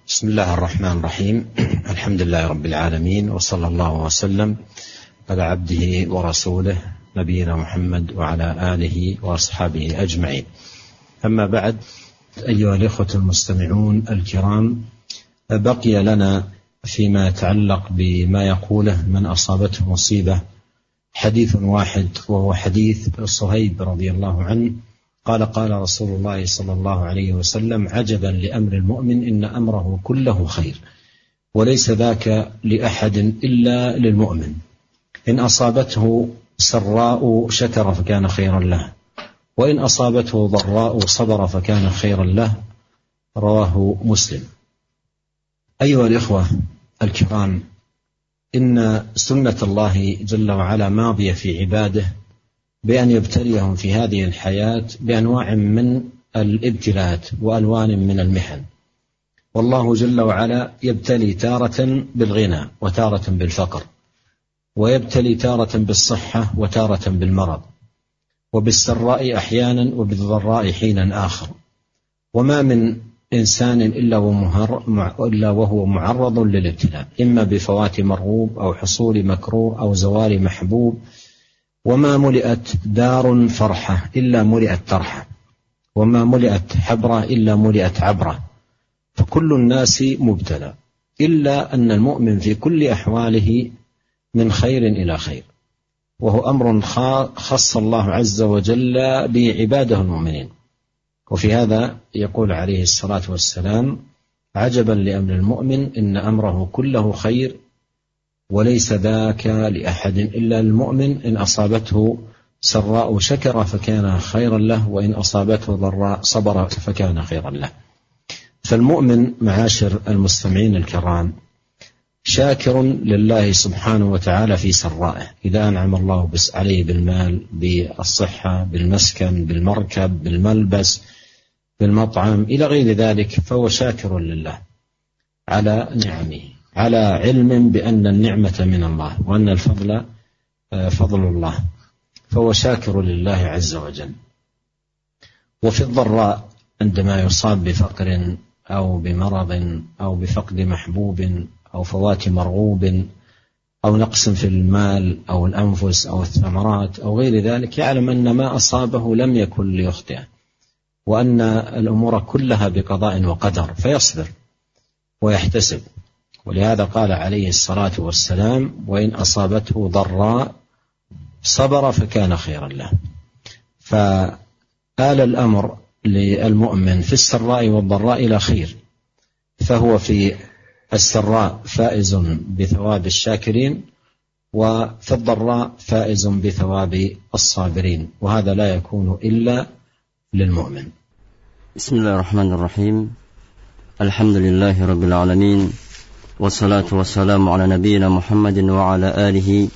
بسم الله الرحمن الرحيم. الحمد لله رب العالمين، وصلى الله وسلم على عبده ورسوله نبينا محمد وعلى آله وأصحابه أجمعين. أما بعد، أيها الإخوة المستمعون الكرام، بقي لنا فيما يتعلق بما يقوله من أصابته مصيبة حديث واحد، وهو حديث صهيب رضي الله عنه قال: قال رسول الله صلى الله عليه وسلم: عجبا لأمر المؤمن، إن أمره كله خير، وليس ذاك لأحد إلا للمؤمن، إن أصابته سراء شكر فكان خيرا له، وإن أصابته ضراء صبر فكان خيرا له. رواه مسلم. أيها الإخوة الكرام، إن سنة الله جل وعلا ماضية في عباده بأن يبتليهم في هذه الحياة بأنواع من الابتلاءات وألوان من المحن. والله جل وعلا يبتلي تارة بالغنى وتارة بالفقر، ويبتلي تارة بالصحة وتارة بالمرض، وبالسراء أحيانا وبالضراء حينا آخر. وما من إنسان إلا وهو معرض للابتلاء، إما بفوات مرغوب أو حصول مكروه أو زوال محبوب. وما ملئت دار فرحة إلا ملئت ترحة، وما ملئت حبرة إلا ملئت عبرة، فكل الناس مبتلى، إلا أن المؤمن في كل أحواله من خير إلى خير، وهو أمر خص الله عز وجل بعباده المؤمنين. وفي هذا يقول عليه الصلاة والسلام: عجبا لأمر المؤمن، إن أمره كله خير، وليس ذاك لأحد إلا المؤمن، إن أصابته سراء شكر فكان خيرا له، وإن أصابته ضراء صبر فكان خيرا له. فالمؤمن معاشر المستمعين الكرام شاكر لله سبحانه وتعالى في سرائه، إذا أنعم الله عليه بالمال، بالصحة، بالمسكن، بالمركب، بالملبس، بالمطعم، إلى غير ذلك، فهو شاكر لله على نعمه، على علم بأن النعمة من الله وأن الفضل فضل الله، فهو شاكر لله عز وجل. وفي الضراء عندما يصاب بفقر أو بمرض أو بفقد محبوب أو فوات مرغوب أو نقص في المال أو الأنفس أو الثمرات أو غير ذلك، يعلم أن ما أصابه لم يكن ليخطئه، وأن الأمور كلها بقضاء وقدر، فيصبر ويحتسب. ولهذا قال عليه الصلاة والسلام: وإن أصابته ضراء صبر فكان خيرا له. فآل الأمر للمؤمن في السراء والضراء إلى خير، فهو في السراء فائز بثواب الشاكرين، وفي الضراء فائز بثواب الصابرين، وهذا لا يكون إلا للمؤمن. بسم الله الرحمن الرحيم. الحمد لله رب العالمين، والصلاة والسلام على نبينا محمد وعلى آله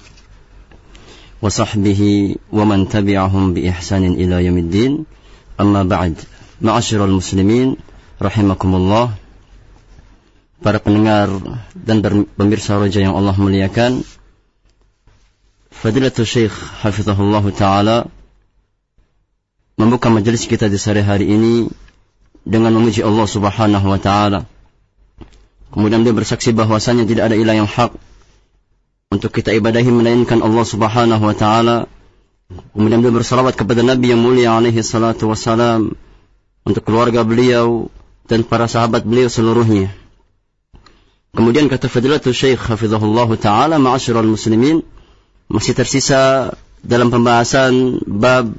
وصحبه ومن تبعهم بإحسان إلى يوم الدين. أما بعد، معاشر المسlimin rahimakumullah, para pendengar dan pemirsa roja yang Allah muliakan, Fadilatul Syekh hafizahullah ta'ala membuka majelis kita di sore hari ini dengan memuji Allah subhanahu wa ta'ala. Kemudian dia bersaksi bahwasanya tidak ada ilah yang hak untuk kita ibadahi melainkan Allah subhanahu wa ta'ala. Kemudian dia bersalawat kepada Nabi yang mulia alaihi salatu wassalam, untuk keluarga beliau dan para sahabat beliau seluruhnya. Kemudian kata Fadilatul Syekh hafizahullah ta'ala, ma'asyiral muslimin, masih tersisa dalam pembahasan bab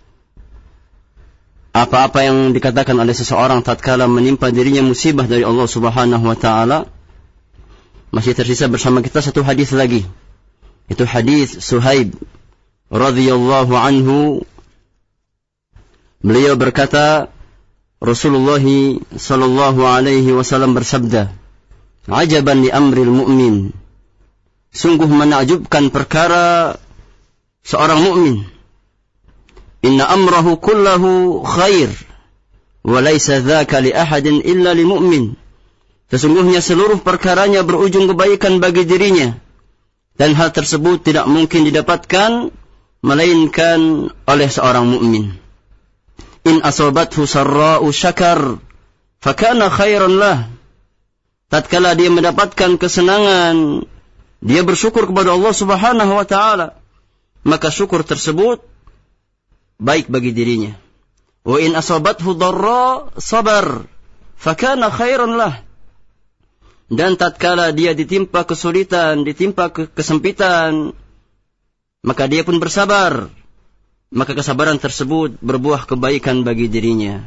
apa-apa yang dikatakan oleh seseorang tatkala menimpa dirinya musibah dari Allah subhanahu wa ta'ala. Masih tersisa bersama kita satu hadis lagi, itu hadis Suhaib radhiyallahu anhu. Beliau berkata, Rasulullah sallallahu alaihi wasallam bersabda, ajaban li amril mu'min, sungguh menakjubkan perkara seorang mukmin. Inna amrahu kullahu khair, wa laysa dzaka li ahadin illa li mu'min. Sesungguhnya seluruh perkaranya berujung kebaikan bagi dirinya, dan hal tersebut tidak mungkin didapatkan melainkan oleh seorang mukmin. In asabathu sarra'u syakar fakana khairan lah, tatkala dia mendapatkan kesenangan, dia bersyukur kepada Allah Subhanahu wa ta'ala, maka syukur tersebut baik bagi dirinya. Wa in asabathu dharra sabar fakana khairan lah. Dan tatkala dia ditimpa kesulitan, ditimpa kesempitan, maka dia pun bersabar, maka kesabaran tersebut berbuah kebaikan bagi dirinya.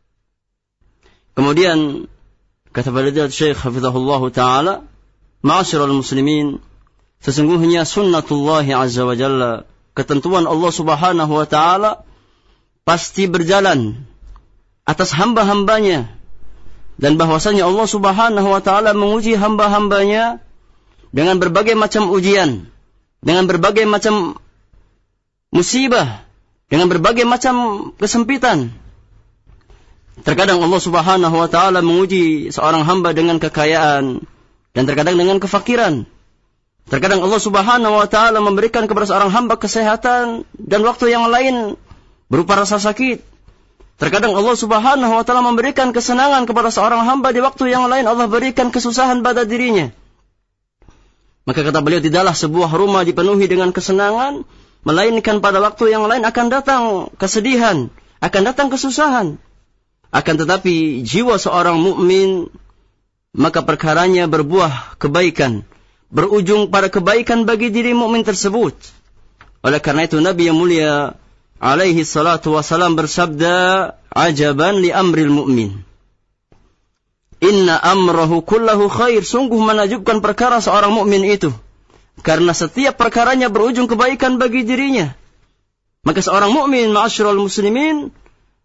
Kemudian kata Fadilatul Syekh hafizahullah taala, ma'asyiral muslimin, sesungguhnya sunnatullah azza wa jalla, ketentuan Allah Subhanahu wa taala pasti berjalan atas hamba-hambanya, dan bahwasanya Allah Subhanahu wa taala menguji hamba-hambanya dengan berbagai macam ujian, dengan berbagai macam musibah, dengan berbagai macam kesempitan. Terkadang Allah Subhanahu wa taala menguji seorang hamba dengan kekayaan, dan terkadang dengan kefakiran. Terkadang Allah Subhanahu wa taala memberikan kepada seorang hamba kesehatan, dan waktu yang lain berupa rasa sakit. Terkadang Allah Subhanahu wa taala memberikan kesenangan kepada seorang hamba, di waktu yang lain Allah berikan kesusahan pada dirinya. Maka kata beliau, tidaklah sebuah rumah dipenuhi dengan kesenangan, melainkan pada waktu yang lain akan datang kesedihan, akan datang kesusahan. Akan tetapi jiwa seorang mukmin, maka perkaranya berbuah kebaikan, berujung pada kebaikan bagi diri mukmin tersebut. Oleh karena itu Nabi yang mulia alaihi salatu wasalam bersabda, ajaban li amril mu'min, inna amrahu kullahu khair. Sungguh menakjubkan perkara seorang mukmin itu, karena setiap perkaranya berujung kebaikan bagi dirinya. Maka seorang mukmin, ma'asyiral muslimin,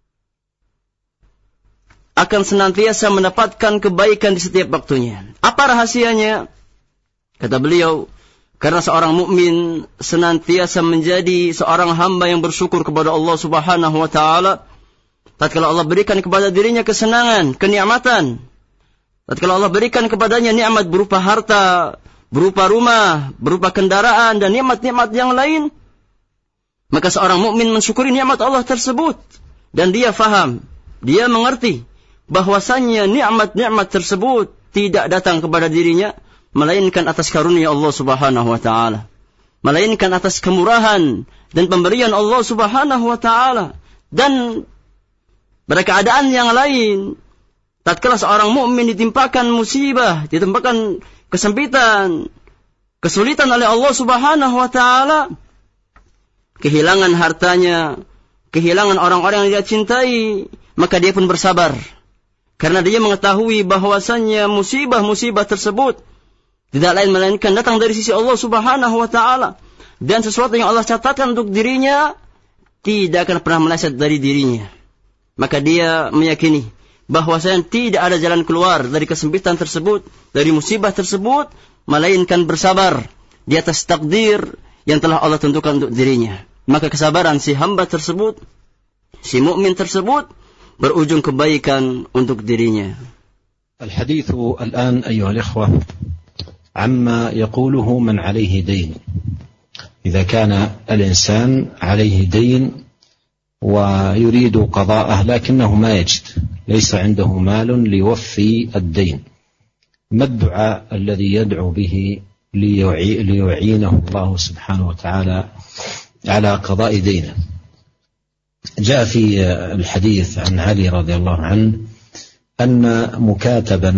akan senantiasa mendapatkan kebaikan di setiap waktunya. Apa rahasianya? Kata beliau, karena seorang mukmin senantiasa menjadi seorang hamba yang bersyukur kepada Allah Subhanahu wa taala. Tatkala Allah berikan kepada dirinya kesenangan, kenikmatan, tatkala Allah berikan kepadanya nikmat berupa harta, berupa rumah, berupa kendaraan, dan nikmat-nikmat yang lain, maka seorang mukmin mensyukuri nikmat Allah tersebut, dan dia faham, dia mengerti bahwasannya nikmat-nikmat tersebut tidak datang kepada dirinya, melainkan atas karunia Allah Subhanahu wa taala, melainkan atas kemurahan dan pemberian Allah Subhanahu wa taala. Dan pada keadaan yang lain, tatkala seorang mukmin ditimpakan musibah, ditimpakan kesempitan, kesulitan oleh Allah Subhanahu wa taala, kehilangan hartanya, kehilangan orang-orang yang dia cintai, maka dia pun bersabar. Karena dia mengetahui bahwasannya musibah-musibah tersebut tidak lain melainkan datang dari sisi Allah Subhanahu wa taala, dan sesuatu yang Allah catatkan untuk dirinya tidak akan pernah meleset dari dirinya. Maka dia meyakini bahwasanya tidak ada jalan keluar dari kesempitan tersebut, dari musibah tersebut, melainkan bersabar di atas takdir yang telah Allah tentukan untuk dirinya. Maka kesabaran si hamba tersebut, si mukmin tersebut, berujung kebaikan untuk dirinya. الحديث الآن أيها الإخوة عما يقوله من عليه دين. إذا كان الإنسان عليه دين ويريد قضاءه لكنه ما يجد، ليس عنده مال ليوفي الدين، ما الدعاء الذي يدعو به ليعينه الله سبحانه وتعالى على قضاء دينه؟ جاء في الحديث عن علي رضي الله عنه أن مكاتبا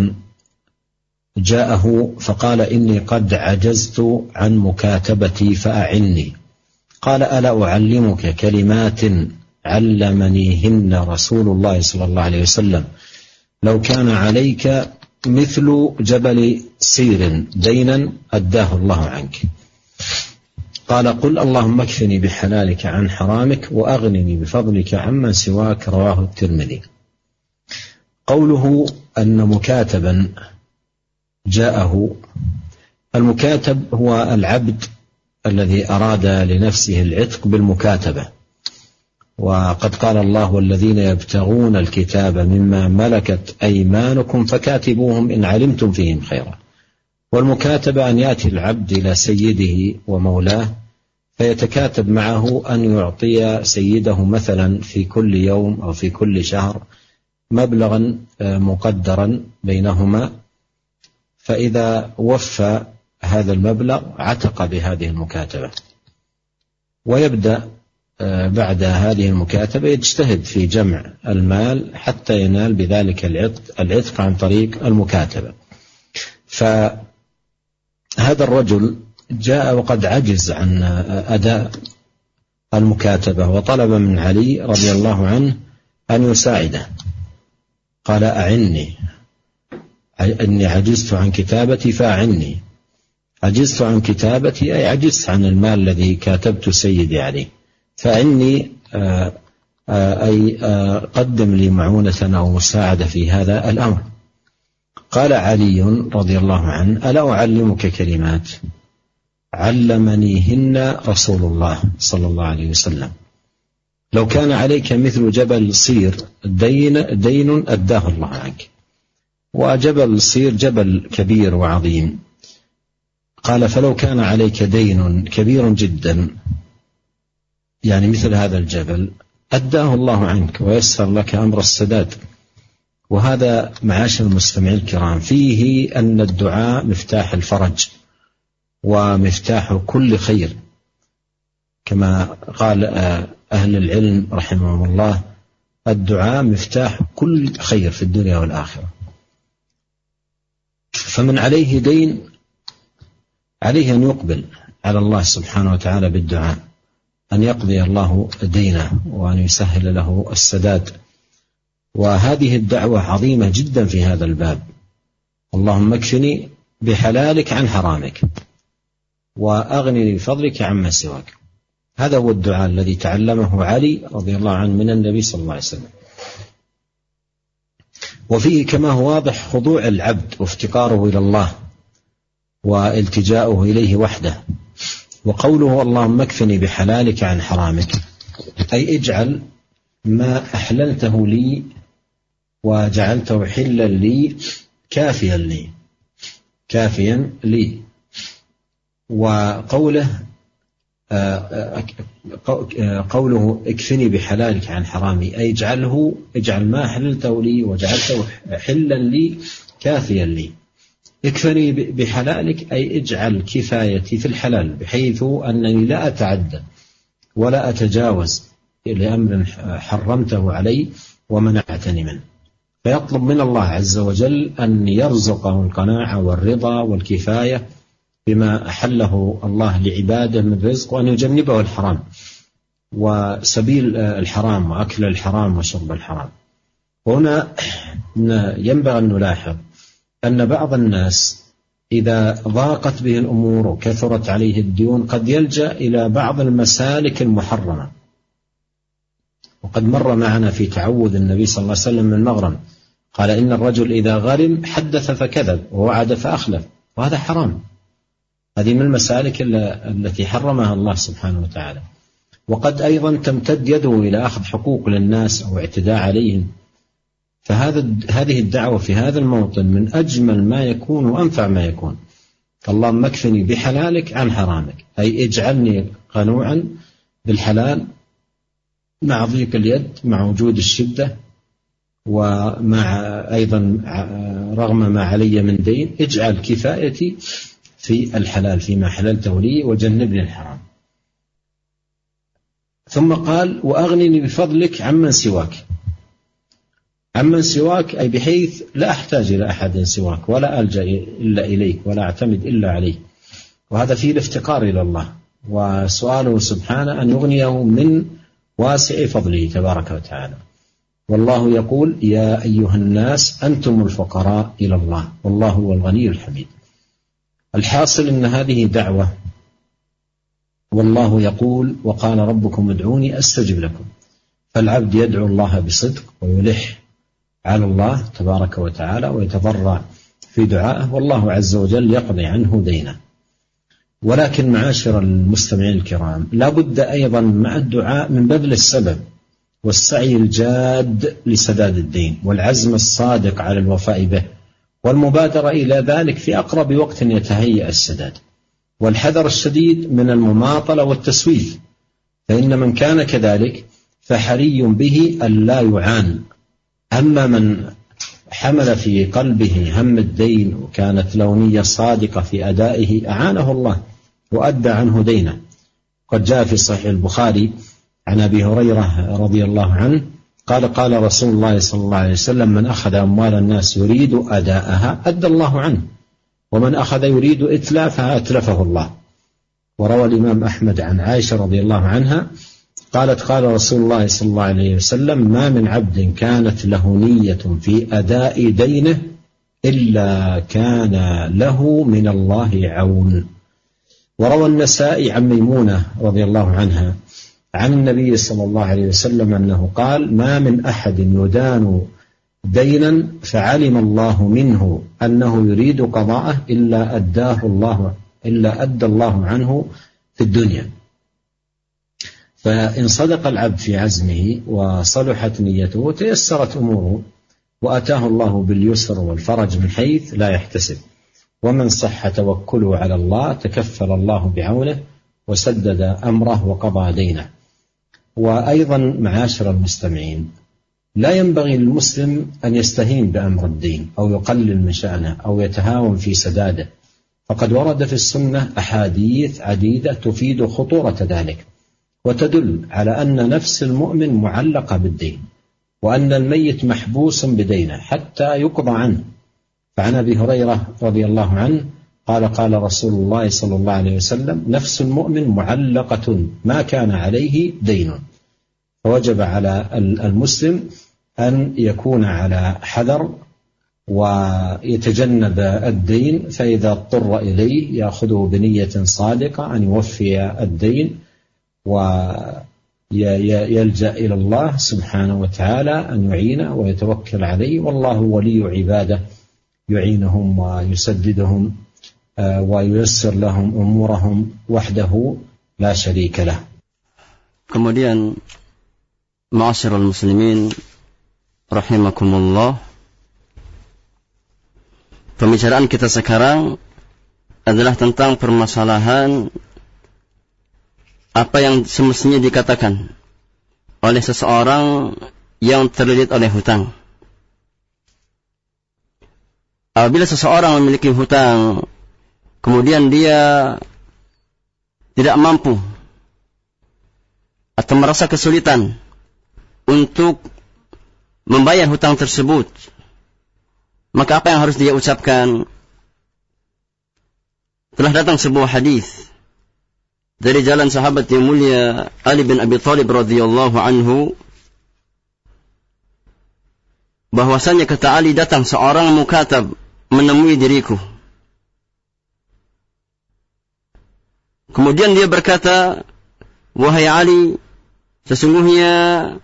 جاءه فقال إني قد عجزت عن مكاتبتي فأعني. قال ألا أعلمك كلمات علمنيهن رسول الله صلى الله عليه وسلم لو كان عليك مثل جبل سير دينا أداه الله عنك. قال قل اللهم اكفني بحلالك عن حرامك وأغنني بفضلك عمن سواك. رواه الترمذي. قوله أن مكاتبا جاءه، المكاتب هو العبد الذي أراد لنفسه العتق بالمكاتبة، وقد قال الله والذين يبتغون الكتاب مما ملكت أيمانكم فكاتبوهم إن علمتم فيهم خيرا. والمكاتبة أن يأتي العبد إلى سيده ومولاه فيتكاتب معه أن يعطي سيده مثلا في كل يوم أو في كل شهر مبلغا مقدرا بينهما، فإذا وفى هذا المبلغ عتق بهذه المكاتبة، ويبدأ بعد هذه المكاتبة يجتهد في جمع المال حتى ينال بذلك العتق عن طريق المكاتبة. فهذا الرجل جاء وقد عجز عن أداء المكاتبة، وطلب من علي رضي الله عنه أن يساعده. قال: أعني، إني عجزت عن كتابتي فأعني. عجزت عن كتابتي أي عجزت عن المال الذي كاتبت سيدي عليه، فإني أي قدم لي معونة أو مساعدة في هذا الأمر. قال علي رضي الله عنه: ألا أعلمك كلمات علمنيهن رسول الله صلى الله عليه وسلم، لو كان عليك مثل جبل صير دين أداه الله عنك. وجبل صير جبل كبير وعظيم. قال: فلو كان عليك دين كبير جدا، يعني مثل هذا الجبل، أداه الله عنك ويسر لك أمر السداد. وهذا معاشر المستمعين الكرام فيه أن الدعاء مفتاح الفرج ومفتاح كل خير، كما قال أهل العلم رحمهم الله: الدعاء مفتاح كل خير في الدنيا والآخرة. فمن عليه دين عليه أن يقبل على الله سبحانه وتعالى بالدعاء، أن يقضي الله دينه وأن يسهل له السداد. وهذه الدعوة عظيمة جدا في هذا الباب: اللهم اكفني بحلالك عن حرامك وأغنني بفضلك عما سواك. هذا هو الدعاء الذي تعلمه علي رضي الله عنه من النبي صلى الله عليه وسلم. وفيه كما هو واضح خضوع العبد وافتقاره إلى الله والتجاؤه إليه وحده. وقوله اللهم اكفني بحلالك عن حرامك أي اجعل ما أحللته لي وجعلته حلا لي كافيا لي. وقوله اكفني بحلالك عن حرامي أي اجعل ما أحللته لي وجعلته حلا لي كافيا لي. اكفني بحلالك أي اجعل كفايتي في الحلال بحيث أنني لا أتعدى ولا أتجاوز لأمر حرمته علي ومنعتني منه. فيطلب من الله عز وجل أن يرزقه القناعة والرضا والكفاية بما أحله الله لعباده من رزق، وأن يجنبه الحرام وسبيل الحرام وأكل الحرام وشرب الحرام. وهنا ينبغي أن نلاحظ أن بعض الناس إذا ضاقت به الأمور وكثرت عليه الديون قد يلجأ إلى بعض المسالك المحرمة. وقد مر معنا في تعوذ النبي صلى الله عليه وسلم من المغرم، قال إن الرجل إذا غرم حدث فكذب ووعد فأخلف، وهذا حرام. هذه من المسالك التي حرمها الله سبحانه وتعالى. وقد أيضا تمتد يده إلى أخذ حقوق للناس أو اعتداء عليهم. هذه الدعوة في هذا الموطن من أجمل ما يكون وأنفع ما يكون. اللهم اكفني بحلالك عن حرامك أي اجعلني قنوعا بالحلال مع ضيق اليد، مع وجود الشدة، ومع أيضا رغم ما علي من دين، اجعل كفايتي في الحلال فيما حللته لي وجنبني الحرام. ثم قال وأغنني بفضلك عمن سواك. عمن سواك أي بحيث لا أحتاج إلى أحد سواك ولا ألجأ إلا إليك ولا أعتمد إلا عليك. وهذا فيه الافتقار إلى الله وسؤاله سبحانه أن يغنيه من واسع فضله تبارك وتعالى. والله يقول يا أيها الناس أنتم الفقراء إلى الله والله هو الغني الحميد. الحاصل أن هذه دعوة، والله يقول وقال ربكم ادعوني أستجب لكم. فالعبد يدعو الله بصدق ويلح على الله تبارك وتعالى ويتضرع في دعائه، والله عز وجل يقضي عنه دينه. ولكن معاشر المستمعين الكرام لا بد أيضا مع الدعاء من بذل السبب والسعي الجاد لسداد الدين والعزم الصادق على الوفاء به والمبادرة إلى ذلك في أقرب وقت يتهيأ السداد، والحذر الشديد من المماطلة والتسويف، فإن من كان كذلك فحري به أن لا يعان. أما من حمل في قلبه هم الدين وكانت له نية صادقة في أدائه أعانه الله وأدى عنه دينه. قد جاء في صحيح البخاري عن أبي هريرة رضي الله عنه قال قال رسول الله صلى الله عليه وسلم: من أخذ أموال الناس يريد أداءها أدى الله عنه، ومن أخذ يريد إتلافها أتلفه الله. وروى الإمام أحمد عن عائشة رضي الله عنها قالت قال رسول الله صلى الله عليه وسلم: ما من عبد كانت له نية في أداء دينه إلا كان له من الله عون. وروى النسائي عن ميمونة رضي الله عنها عن النبي صلى الله عليه وسلم أنه قال: ما من أحد يدان دينا فعلم الله منه أنه يريد قضاءه إلا أدى الله عنه في الدنيا. فإن صدق العبد في عزمه وصلحت نيته تيسرت أموره وأتاه الله باليسر والفرج من حيث لا يحتسب. ومن صح توكله على الله تكفل الله بعونه وسدد أمره وقضى دينه. وأيضا معاشر المستمعين، لا ينبغي للمسلم أن يستهين بأمر الدين أو يقلل من شأنه أو يتهاون في سداده، فقد ورد في السنة أحاديث عديدة تفيد خطورة ذلك وتدل على أن نفس المؤمن معلقة بالدين، وأن الميت محبوس بدينه حتى يقضى عنه. فعن أبي هريرة رضي الله عنه قال قال رسول الله صلى الله عليه وسلم: نفس المؤمن معلقة ما كان عليه دين. فوجب على المسلم أن يكون على حذر ويتجنب الدين، فإذا اضطر إليه يأخذه بنية صادقة أن يوفي الدين ويلجأ إلى الله سبحانه وتعالى أن يعينه ويتوكل عليه، والله ولي عباده يعينهم ويسددهم وييسر لهم أمورهم وحده لا شريك له. Kemudian ma'asyiral muslimin rahimakumullah, pembicaraan kita sekarang adalah tentang permasalahan apa yang semestinya dikatakan oleh seseorang yang terlilit oleh hutang. Apabila seseorang memiliki hutang, kemudian dia tidak mampu atau merasa kesulitan untuk membayar hutang tersebut, maka apa yang harus dia ucapkan? Telah datang sebuah hadis dari jalan sahabat yang mulia Ali bin Abi Thalib radhiyallahu anhu, bahwasanya kata Ali, datang seorang mukatab menemui diriku. Kemudian dia berkata, wahai Ali, sesungguhnya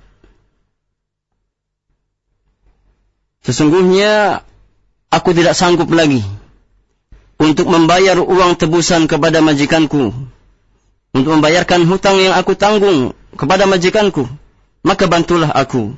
aku tidak sanggup lagi untuk membayar uang tebusan kepada majikanku, untuk membayarkan hutang yang aku tanggung kepada majikanku, maka bantulah aku.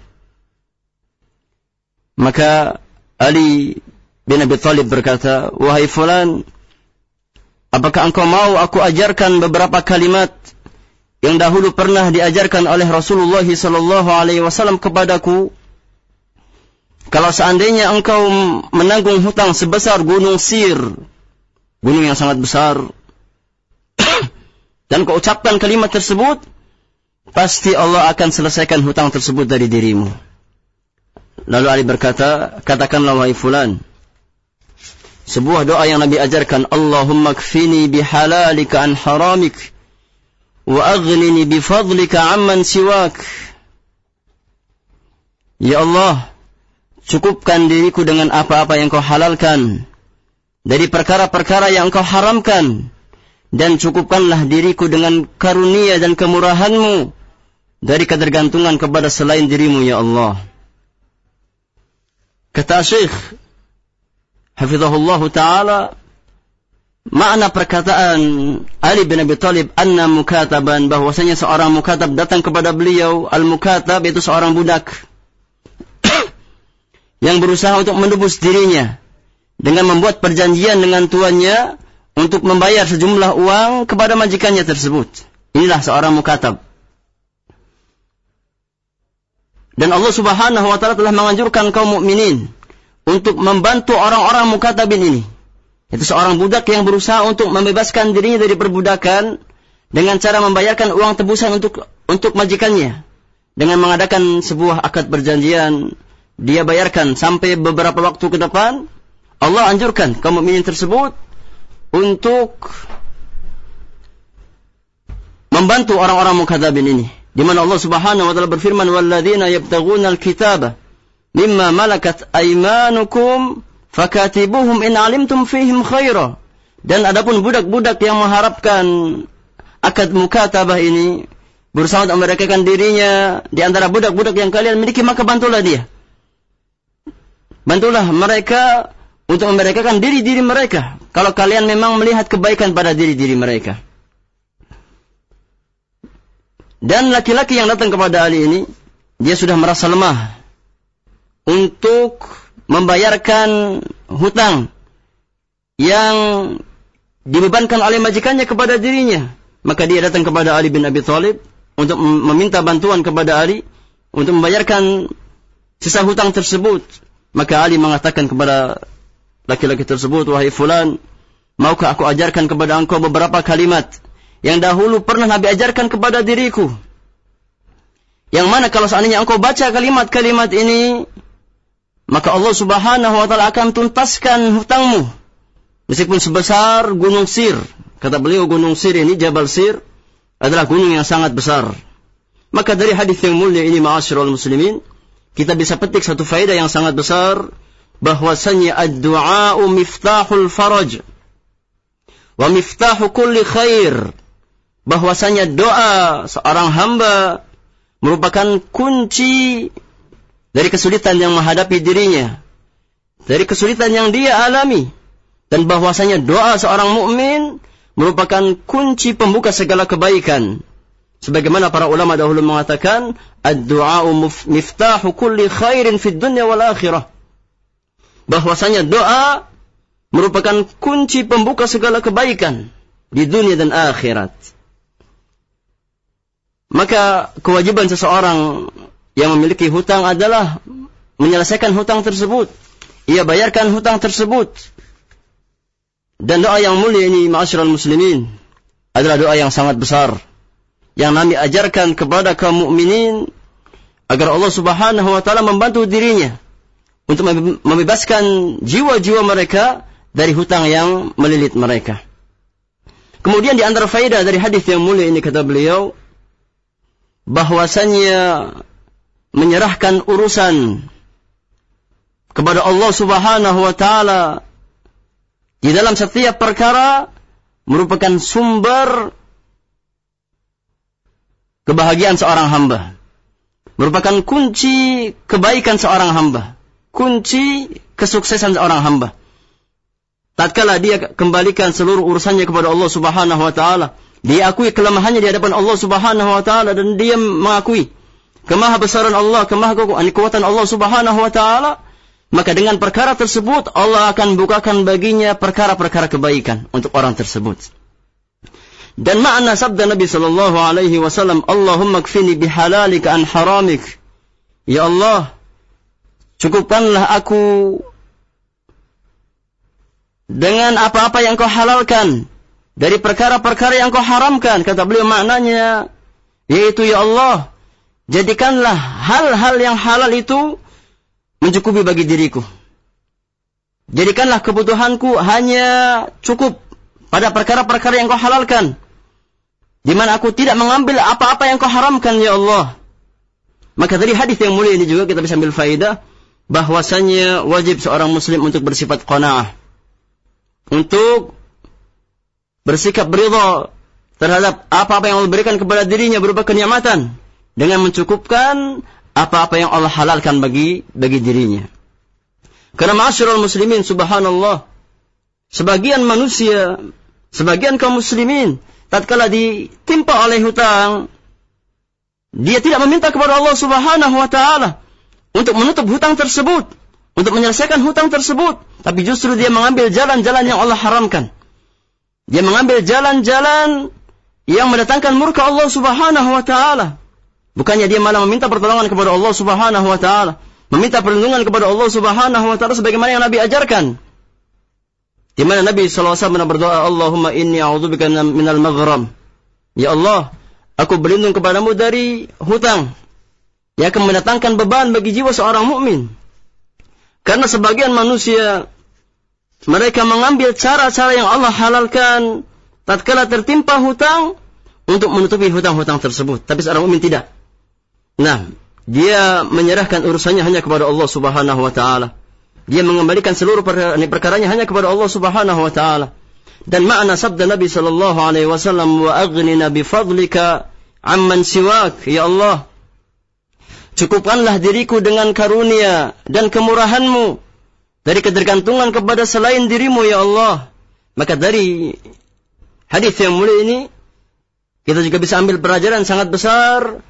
Maka Ali bin Abi Thalib berkata, wahai fulan, apakah engkau mau aku ajarkan beberapa kalimat yang dahulu pernah diajarkan oleh Rasulullah sallallahu alaihi wasallam kepadaku? Kalau seandainya engkau menanggung hutang sebesar gunung Sir, gunung yang sangat besar, dan kau ucapkan kalimat tersebut, pasti Allah akan selesaikan hutang tersebut dari dirimu. Lalu Ali berkata, katakanlah wahai fulan, sebuah doa yang Nabi ajarkan, Allahumma kfini bihalalika an haramik wa aghnini bifadlika amman siwak. Ya Allah, cukupkan diriku dengan apa-apa yang kau halalkan dari perkara-perkara yang kau haramkan, dan cukupkanlah diriku dengan karunia dan kemurahan-Mu dari ketergantungan kepada selain dirimu, ya Allah. Kata Syekh hafizahullah ta'ala, makna perkataan Ali bin Abi Thalib anna mukataban, bahwasanya seorang mukatab datang kepada beliau. Al-mukatab itu seorang budak yang berusaha untuk menebus dirinya dengan membuat perjanjian dengan tuannya untuk membayar sejumlah uang kepada majikannya tersebut. Inilah seorang mukatab. Dan Allah Subhanahu wa ta'ala telah menganjurkan kaum mukminin untuk membantu orang-orang mukatabin ini. Itu seorang budak yang berusaha untuk membebaskan dirinya dari perbudakan dengan cara membayarkan uang tebusan untuk majikannya. Dengan mengadakan sebuah akad perjanjian, dia bayarkan sampai beberapa waktu ke depan. Allah anjurkan kaum mukminin tersebut untuk membantu orang-orang mukatabin ini. Di mana Allah Subhanahu wa taala berfirman, "Walladzina yabtaghuna al-kitaba mimma malakat aymanukum fakatibuhum in alimtum fihim khaira." Dan adapun budak-budak yang mengharapkan akad mukatabah ini, berusaha untuk memerdekakan dirinya di antara budak-budak yang kalian miliki, maka bantulah dia. Bantulah mereka untuk memerdekakan diri-diri mereka kalau kalian memang melihat kebaikan pada diri-diri mereka. Dan laki-laki yang datang kepada Ali ini, dia sudah merasa lemah untuk membayarkan hutang yang dibebankan oleh majikannya kepada dirinya. Maka dia datang kepada Ali bin Abi Thalib untuk meminta bantuan kepada Ali untuk membayarkan sisa hutang tersebut. Maka Ali mengatakan kepada laki-laki tersebut, "Wahai fulan, maukah aku ajarkan kepada engkau beberapa kalimat yang dahulu pernah Nabi ajarkan kepada diriku, yang mana kalau seandainya engkau baca kalimat-kalimat ini, maka Allah Subhanahu wa taala akan tuntaskan hutangmu meskipun sebesar gunung Sir." Kata beliau, gunung Sir ini, Jabal Sir, adalah gunung yang sangat besar. Maka dari hadis yang mulia ini, ma'asyiral muslimin, kita bisa petik satu faedah yang sangat besar, bahwasanya ad-du'a'u miftahul faraj wa miftahu kulli khair. Bahwasanya doa seorang hamba merupakan kunci dari kesulitan yang menghadapi dirinya, dari kesulitan yang dia alami, dan bahwasanya doa seorang mukmin merupakan kunci pembuka segala kebaikan. Sebagaimana para ulama dahulu mengatakan, ad-du'a'u miftahu kulli khairin fid dunya wal akhirah. Bahwasanya doa merupakan kunci pembuka segala kebaikan di dunia dan akhirat. Maka kewajiban seseorang yang memiliki hutang adalah menyelesaikan hutang tersebut. Ia bayarkan hutang tersebut. Dan doa yang mulia ini, ma'asyiral muslimin, adalah doa yang sangat besar yang Nabi ajarkan kepada kaum mukminin agar Allah Subhanahu wa taala membantu dirinya untuk membebaskan jiwa-jiwa mereka dari hutang yang melilit mereka. Kemudian di antara faedah dari hadis yang mulia ini, kata beliau, bahwasanya menyerahkan urusan kepada Allah Subhanahu wa taala di dalam setiap perkara merupakan sumber kebahagiaan seorang hamba, merupakan kunci kebaikan seorang hamba, kunci kesuksesan seorang hamba. Tatkala dia kembalikan seluruh urusannya kepada Allah Subhanahu wa taala, dia akui kelemahannya di hadapan Allah Subhanahu wa taala, dan dia mengakui kemahabesaran Allah, kekuatan Allah Subhanahu wa taala, maka dengan perkara tersebut Allah akan bukakan baginya perkara-perkara kebaikan untuk orang tersebut. Dan makna sabda Nabi sallallahu alaihi wasallam, Allahumma kfini bihalalika an haramik. Ya Allah, cukupkanlah aku dengan apa-apa yang kau halalkan dari perkara-perkara yang kau haramkan. Kata beliau, maknanya yaitu, ya Allah, jadikanlah hal-hal yang halal itu mencukupi bagi diriku. Jadikanlah kebutuhanku hanya cukup pada perkara-perkara yang kau halalkan, di mana aku tidak mengambil apa-apa yang kau haramkan, ya Allah. Maka dari hadis yang mulia ini juga kita bisa ambil faedah bahwasanya wajib seorang muslim untuk bersifat qanaah, untuk bersikap ridha terhadap apa-apa yang Allah berikan kepada dirinya berupa kenikmatan, dengan mencukupkan apa-apa yang Allah halalkan bagi dirinya. Karena ma'asyiral muslimin, subhanallah, sebagian manusia, sebagian kaum muslimin, tatkala ditimpa oleh hutang, dia tidak meminta kepada Allah Subhanahu wa taala untuk menutup hutang tersebut, untuk menyelesaikan hutang tersebut, tapi justru dia mengambil jalan-jalan yang Allah haramkan. Dia mengambil jalan-jalan yang mendatangkan murka Allah Subhanahu wa taala. Bukannya dia malah meminta pertolongan kepada Allah Subhanahu wa taala, meminta perlindungan kepada Allah Subhanahu wa taala sebagaimana yang Nabi ajarkan. Di mana Nabi sallallahu alaihi wasallam berdoa, Allahumma inni a'udzubika minal maghram. Ya Allah, aku berlindung kepadamu dari hutang yang akan mendatangkan beban bagi jiwa seorang mukmin. Karena sebagian manusia mereka mengambil cara-cara yang Allah halalkan tatkala tertimpa hutang untuk menutupi hutang-hutang tersebut. Tapi seorang mukmin tidak. Nah, dia menyerahkan urusannya hanya kepada Allah Subhanahu wa taala. Dia mengembalikan seluruh perkaranya hanya kepada Allah Subhanahu wa taala. Dan makna sabda Nabi sallallahu alaihi wasallam, wa aghnina bi fadlika amman siwak. Ya Allah, cukupkanlah diriku dengan karunia dan kemurahan-Mu dari ketergantungan kepada selain dirimu, ya Allah. Maka dari hadis yang mulia ini kita juga bisa ambil pelajaran sangat besar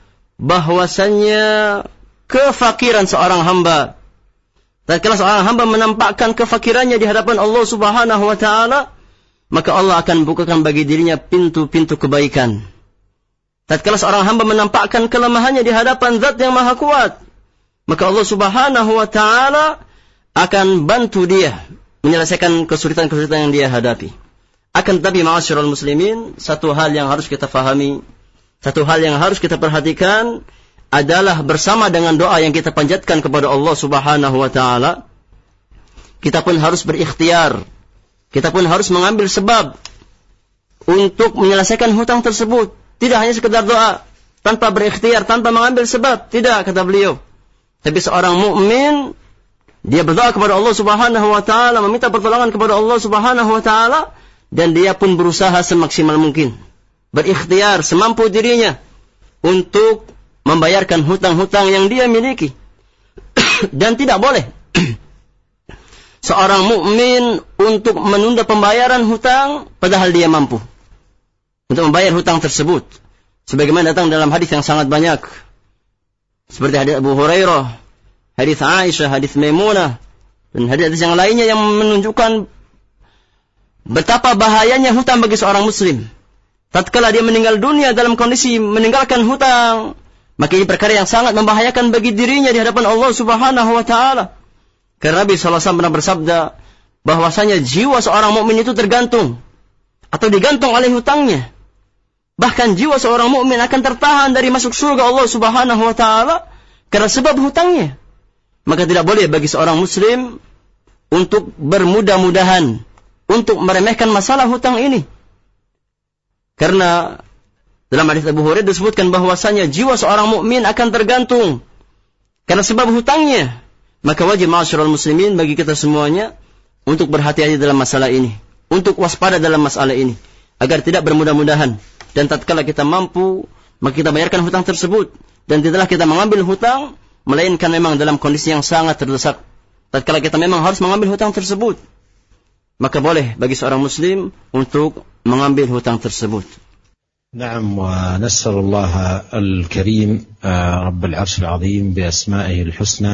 bahwasannya kefakiran seorang hamba, tatkala seorang hamba menampakkan kefakirannya di hadapan Allah Subhanahu wa taala, maka Allah akan bukakan bagi dirinya pintu-pintu kebaikan. Tatkala seorang hamba menampakkan kelemahannya di hadapan Zat yang Maha Kuat, maka Allah Subhanahu wa taala akan bantu dia menyelesaikan kesulitan-kesulitan yang dia hadapi. Akan tetapi ma'asyiral muslimin, satu hal yang harus kita fahami, satu hal yang harus kita perhatikan adalah bersama dengan doa yang kita panjatkan kepada Allah Subhanahu wa taala, kita pun harus berikhtiar, kita pun harus mengambil sebab untuk menyelesaikan hutang tersebut. Tidak hanya sekedar doa tanpa berikhtiar, tanpa mengambil sebab, tidak, kata beliau. Tapi seorang mukmin dia berdoa kepada Allah Subhanahu wa taala, meminta pertolongan kepada Allah Subhanahu wa taala, dan dia pun berusaha semaksimal mungkin, berikhtiar semampu dirinya untuk membayarkan hutang-hutang yang dia miliki. Dan tidak boleh seorang mukmin untuk menunda pembayaran hutang padahal dia mampu untuk membayar hutang tersebut. Sebagaimana datang dalam hadis yang sangat banyak, seperti hadis Abu Hurairah, hadis Aisyah, hadis Maimunah, dan hadis yang lainnya yang menunjukkan betapa bahayanya hutang bagi seorang muslim. Tatkala dia meninggal dunia dalam kondisi meninggalkan hutang, maka ini perkara yang sangat membahayakan bagi dirinya di hadapan Allah Subhanahu wa taala. Karena Nabi sallallahu alaihi wasallam pernah bersabda bahwasanya jiwa seorang mukmin itu tergantung atau digantung oleh hutangnya. Bahkan jiwa seorang mukmin akan tertahan dari masuk surga Allah Subhanahu wa taala karena sebab hutangnya. Maka tidak boleh bagi seorang muslim untuk bermudah-mudahan, untuk meremehkan masalah hutang ini. Karena dalam hadis Abu Hurairah disebutkan bahwasanya jiwa seorang mukmin akan tergantung karena sebab hutangnya. Maka wajib ma'asyiral muslimin bagi kita semuanya untuk berhati-hati dalam masalah ini, untuk waspada dalam masalah ini, agar tidak bermudah-mudahan. Dan tatkala kita mampu, maka kita bayarkan hutang tersebut. Dan tidaklah kita mengambil hutang melainkan memang dalam kondisi yang sangat terdesak. Tatkala kita memang harus mengambil hutang tersebut, maka boleh bagi seorang muslim untuk mengambil hutang tersebut. نعم، ونسأل الله الكريم رب العرش العظيم بأسمائه الحسنى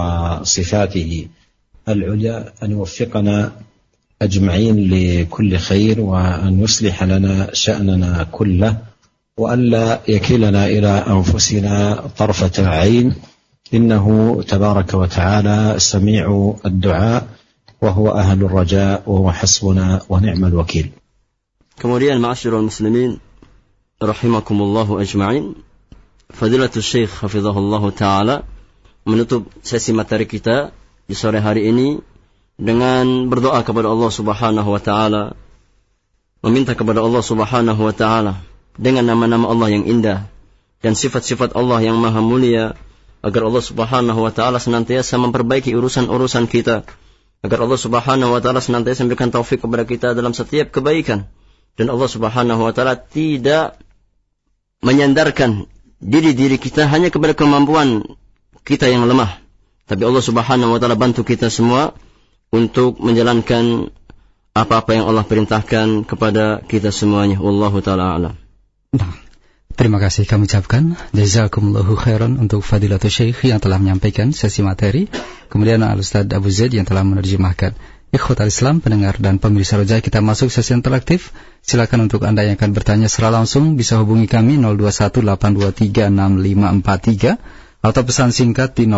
وصفاته العليا أن يوفقنا أجمعين لكل خير، وأن يصلح لنا شأننا كله، وأن لا يكلنا إلى أنفسنا طرفة عين، إنه تبارك وتعالى سميع الدعاء وهو أهل الرجاء وهو حسبنا ونعم الوكيل. Kemudian ma'asyiral muslimin rahimakumullahu ajma'in, Fadilatul Syekh hafizahullahu ta'ala menutup sesi materi kita di sore hari ini dengan berdoa kepada Allah Subhanahu wa ta'ala, meminta kepada Allah Subhanahu wa ta'ala dengan nama-nama Allah yang indah dan sifat-sifat Allah yang maha mulia, agar Allah Subhanahu wa ta'ala senantiasa memperbaiki urusan-urusan kita, agar Allah Subhanahu wa ta'ala senantiasa memberikan taufik kepada kita dalam setiap kebaikan, dan Allah Subhanahu wa ta'ala tidak menyandarkan diri kita hanya kepada kemampuan kita yang lemah, tapi Allah Subhanahu wa ta'ala bantu kita semua untuk menjalankan apa-apa yang Allah perintahkan kepada kita semuanya. Wallahu ta'ala a'lam. Nah, terima kasih kami ucapkan jazakumullahu khairan untuk Fadilatul Syekh yang telah menyampaikan sesi materi, kemudian Al-Ustaz Abu Zaid yang telah menerjemahkan. Ikhwatal Islam, pendengar dan pemirsa Roja, kita masuk sesi interaktif. Silakan untuk Anda yang akan bertanya secara langsung bisa hubungi kami 0218236543 atau pesan singkat di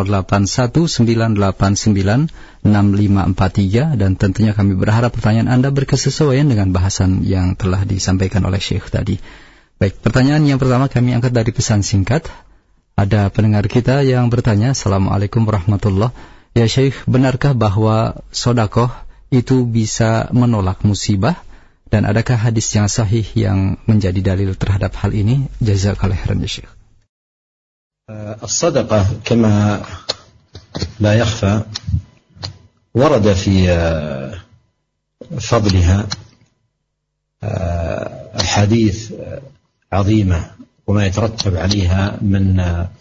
0819896543, dan tentunya kami berharap pertanyaan Anda berkesesuaian dengan bahasan yang telah disampaikan oleh Syekh tadi. Baik, pertanyaan yang pertama kami angkat dari pesan singkat. Ada pendengar kita yang bertanya, Assalamualaikum warahmatullahi. Ya Syekh, benarkah bahwa sedekah itu bisa menolak musibah? Dan adakah hadis yang sahih yang menjadi dalil terhadap hal ini? Jazakallahu khairan ya Syekh. الصدقة كما لا يخفى ورد في فضلها أحاديث عظيمة وما يترتب عليها من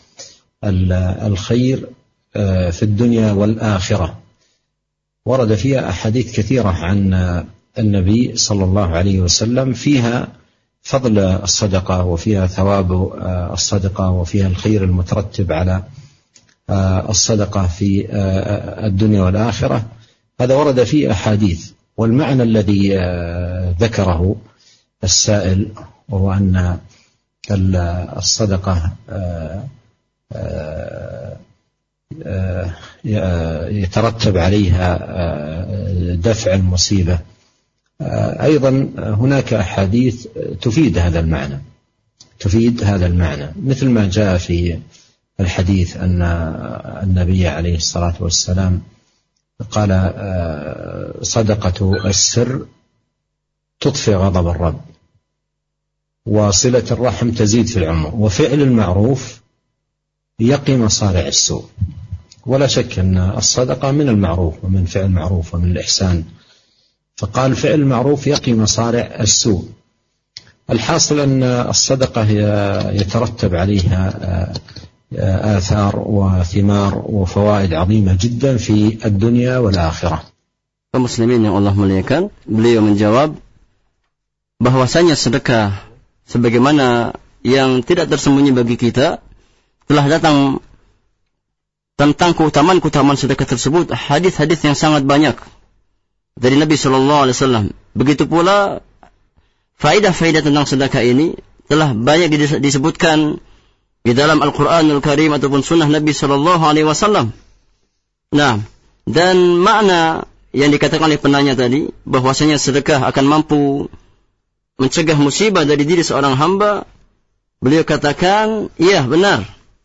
الخير في الدنيا والآخرة. ورد فيها أحاديث كثيرة عن النبي صلى الله عليه وسلم فيها فضل الصدقة وفيها ثواب الصدقة وفيها الخير المترتب على الصدقة في الدنيا والآخرة. هذا ورد فيه أحاديث، والمعنى الذي ذكره السائل وهو أن الصدقة يترتب عليها دفع المصيبة، أيضا هناك أحاديث تفيد هذا المعنى مثل ما جاء في الحديث أن النبي عليه الصلاة والسلام قال صدقة السر تطفئ غضب الرب، وصلة الرحم تزيد في العمر، وفعل المعروف يقي مصارع السوء. ولا شك أن الصدقة من المعروف ومن فعل المعروف ومن الإحسان، فقال فعل المعروف يقي مصارع السوء. الحاصل أن الصدقة يترتب عليها آثار وثمار وفوائد عظيمة جدا في الدنيا والآخرة. Kaum muslimin yang Allah muliakan, beliau menjawab bahwasanya sedekah sebagaimana yang tidak tersembunyi bagi kita, telah datang tentang keutamaan sedekah tersebut hadis-hadis yang sangat banyak dari Nabi sallallahu alaihi wasallam. Begitu pula faedah-faedah tentang sedekah ini telah banyak disebutkan di dalam Al-Qur'anul Karim ataupun sunnah Nabi sallallahu alaihi wasallam. Nah, dan makna yang dikatakan oleh penanya tadi bahwasanya sedekah akan mampu mencegah musibah dari diri seorang hamba, beliau katakan, iya benar.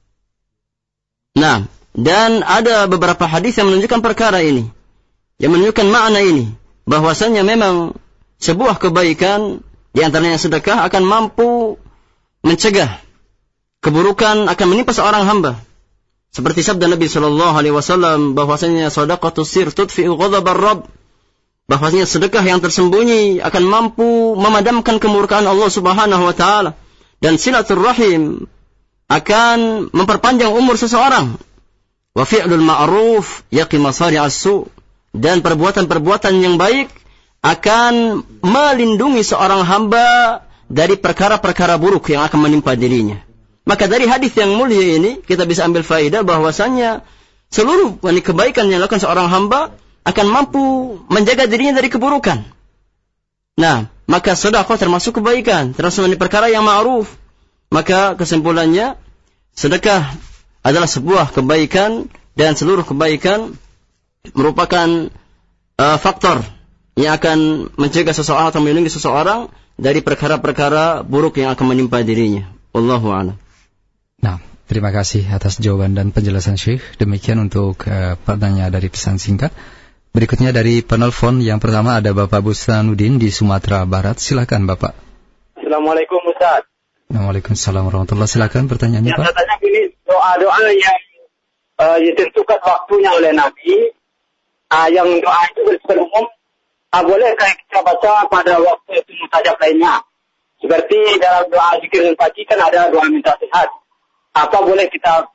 Nah, dan ada beberapa hadis yang menunjukkan perkara ini, yang menunjukkan makna ini, bahwasanya memang sebuah kebaikan di antaranya sedekah akan mampu mencegah keburukan akan menimpa seorang hamba. Seperti sabda Nabi sallallahu alaihi wasallam bahwasanya shadaqatus sir tudfi'u ghadabar rabb, bahwasanya sedekah yang tersembunyi akan mampu memadamkan kemurkaan Allah Subhanahu wa taala, dan silaturrahim akan memperpanjang umur seseorang. Wa fi'lul ma'ruf yaqi masari'as su', dan perbuatan-perbuatan yang baik akan melindungi seorang hamba dari perkara-perkara buruk yang akan menimpa dirinya. Maka dari hadis yang mulia ini kita bisa ambil faedah bahwasanya seluruh kebaikan yang dilakukan seorang hamba akan mampu menjaga dirinya dari keburukan. Nah, maka sedekah termasuk kebaikan, termasuk perkara yang ma'ruf. Maka kesimpulannya, sedekah adalah sebuah kebaikan, dan seluruh kebaikan merupakan faktor yang akan mencegah seseorang atau melindungi seseorang dari perkara-perkara buruk yang akan menimpa dirinya. Wallahu a'lam. Nah, terima kasih atas jawaban dan penjelasan Syekh. Demikian untuk pertanyaan dari pesan singkat. Berikutnya dari penelpon yang pertama ada Bapak Bustanuddin di Sumatera Barat. Silakan Bapak. Assalamualaikum Ustaz. Waalaikumsalam warahmatullahi. Silakan pertanyaannya Pak. Yang katanya ini doa-doa yang ditentukan waktunya oleh Nabi, yang doa itu bersifat umum, bolehkah kita baca pada waktu itu mustajab lainnya? Seperti dalam doa zikir pagi kan ada doa minta sehat. Apa boleh kita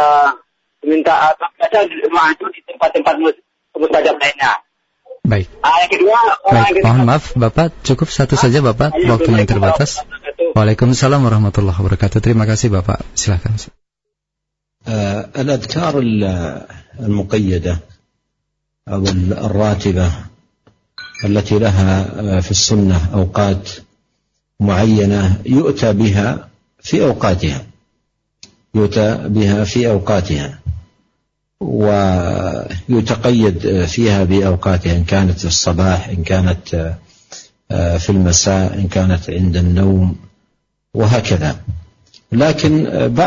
minta baca doa itu di tempat-tempat mustajab lainnya? Baik. Yang kedua, baik, mohon maaf Bapak, cukup satu saja Bapak, waktunya terbatas. Waalaikumsalam warahmatullahi wabarakatuh. Terima kasih Bapak. Silakan. الأذكار المقيدة أو الراتبة التي لها في السنة أوقات معينة يؤتى بها في أوقاتها. يؤتى بها في أوقاتها، ويتقيد فيها بأوقاتها، إن كانت في الصباح، إن كانت في المساء، إن كانت عند النوم، وهكذا. لكن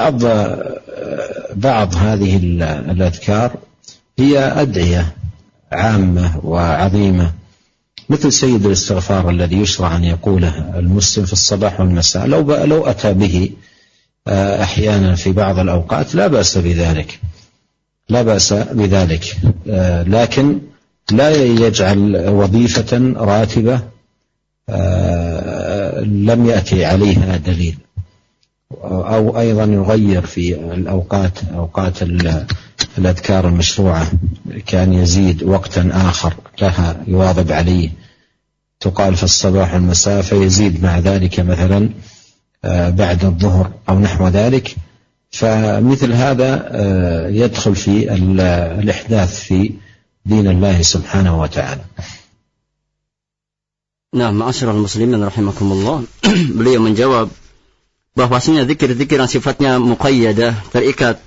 بعض هذه الأذكار هي أدعية عامة وعظيمة، مثل سيد الاستغفار الذي يشرع أن يقوله المسلم في الصباح والمساء. لو أتى به أحيانا في بعض الأوقات لا بأس بذلك، لكن لا يجعل وظيفة راتبة لم يأتي عليها دليل، أو أيضا يغير في أوقات الأذكار المشروعة، كان يزيد وقتا آخر لها يواظب عليه، تقال في الصباح والمساء، فيزيد مع ذلك مثلا بعد الظهر أو نحو ذلك. فمثل هذا يدخل في الإحداث في دين الله سبحانه وتعالى. Nah, ma'asyiral muslimin rahimakumullah. Beliau menjawab bahwasanya zikir-zikir yang sifatnya muqayyadah, terikat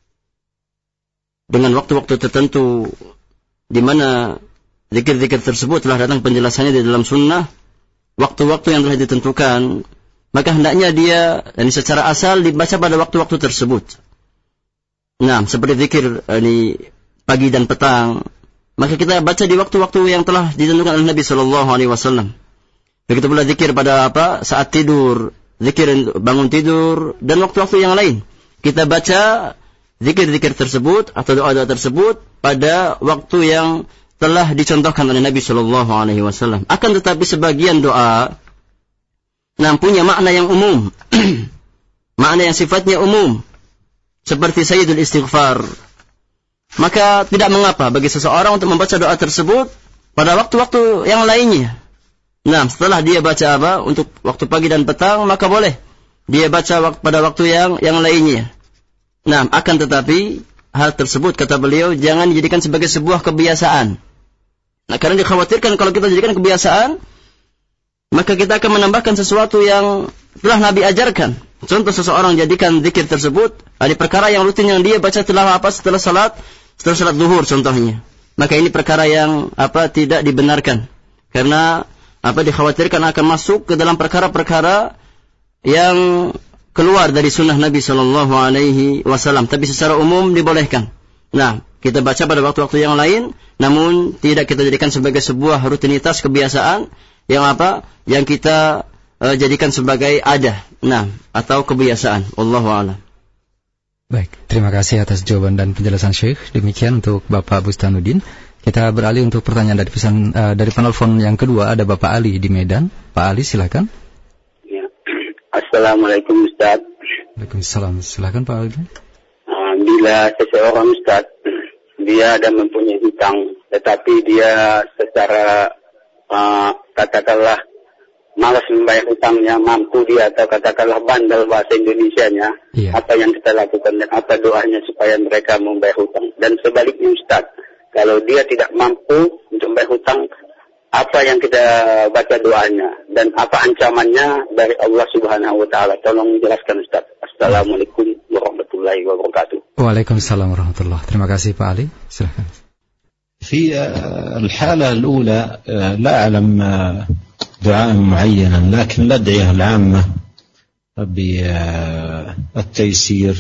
dengan waktu-waktu tertentu, di mana zikir-zikir tersebut telah datang penjelasannya di dalam sunnah, waktu-waktu yang telah ditentukan, maka hendaknya dia secara asal dibaca pada waktu-waktu tersebut. Nah, seperti zikir pagi dan petang, maka kita baca di waktu-waktu yang telah ditentukan oleh Nabi SAW. Begitu pula zikir pada saat tidur, zikir bangun tidur, dan waktu-waktu yang lain. Kita baca zikir-zikir tersebut atau doa-doa tersebut pada waktu yang telah dicontohkan oleh Nabi SAW. Akan tetapi sebagian doa punya makna yang umum, makna yang sifatnya umum, seperti Sayyidul Istighfar. Maka tidak mengapa bagi seseorang untuk membaca doa tersebut pada waktu-waktu yang lainnya. Nah, setelah dia baca untuk waktu pagi dan petang, maka boleh dia baca pada waktu yang lainnya. Nah, akan tetapi hal tersebut, kata beliau, jangan dijadikan sebagai sebuah kebiasaan. Nah, karena dikhawatirkan kalau kita jadikan kebiasaan, maka kita akan menambahkan sesuatu yang telah Nabi ajarkan. Contoh, seseorang jadikan zikir tersebut ada perkara yang rutin yang dia baca setelah salat zuhur contohnya. Maka ini perkara yang tidak dibenarkan. Karena dikhawatirkan akan masuk ke dalam perkara-perkara yang keluar dari sunnah Nabi SAW. Tapi secara umum dibolehkan. Nah, kita baca pada waktu-waktu yang lain, namun tidak kita jadikan sebagai sebuah rutinitas kebiasaan yang kita jadikan sebagai adah, atau kebiasaan. Wallahu a'lam. Baik, terima kasih atas jawaban dan penjelasan Syekh. Demikian untuk Bapak Bustanuddin. Kita beralih untuk pertanyaan dari penelpon yang kedua. Ada Bapak Ali di Medan. Pak Ali, silakan. Ya. Assalamualaikum Ustaz. Waalaikumsalam. Silakan Pak Ali. Bila seseorang Ustaz, dia ada mempunyai hutang, tetapi dia secara katakanlah malas membayar hutangnya, mampu dia, atau katakanlah bandel bahasa Indonesianya, apa yang kita lakukan dan apa doanya supaya mereka membayar hutang. Dan sebaliknya Ustaz, kalau dia tidak mampu untuk membayar hutang, apa yang kita baca doanya dan apa ancamannya dari Allah Subhanahu wa taala? Tolong jelaskan Ustaz. Assalamualaikum warahmatullahi wabarakatuh. Waalaikumsalam warahmatullahi. Terima kasih Pak Ali. Silakan. في الحالة الأولى لا أعلم دعاء معينا، لكن الأدعية العامة بالتيسير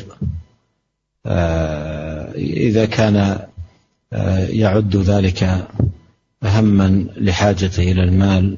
إذا كان يعد ذلك هما لحاجته إلى المال